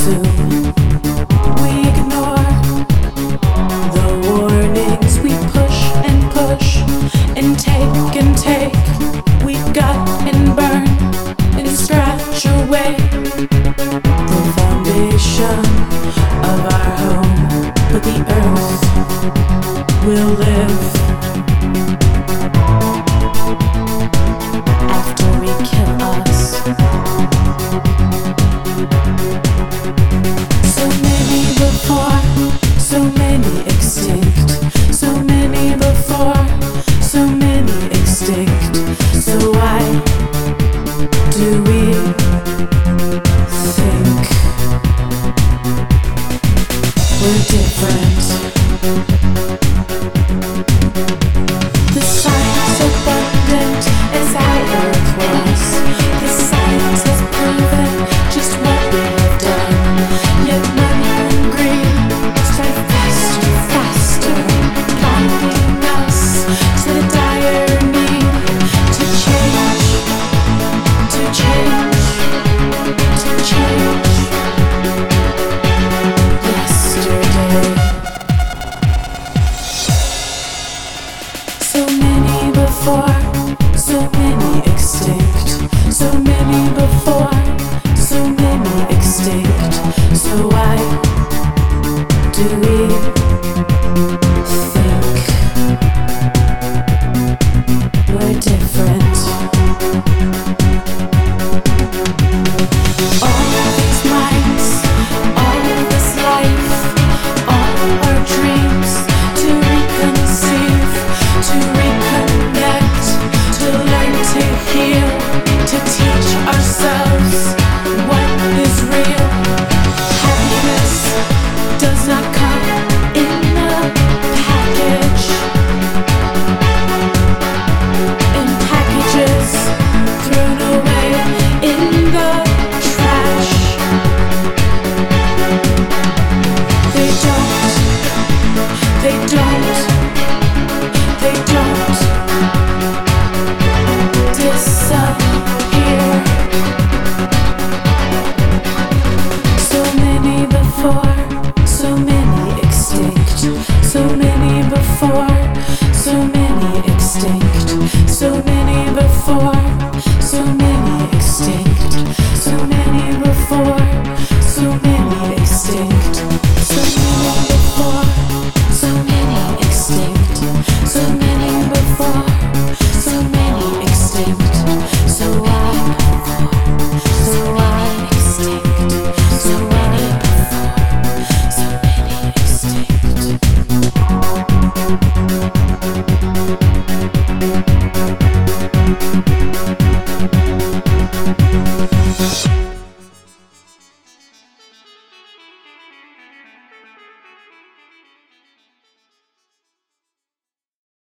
soon. We ignore the warnings. We push and take. We gut and burn and scratch away the foundation of our home. But the earth will live after we kill us. So many before, so many extinct. So many before, so many extinct. So why do we think we're different? The science abundant as our earth was. The science has proven just what we have done. Yet money and greed strive faster, blinding us to the dire need to change yesterday. So many before,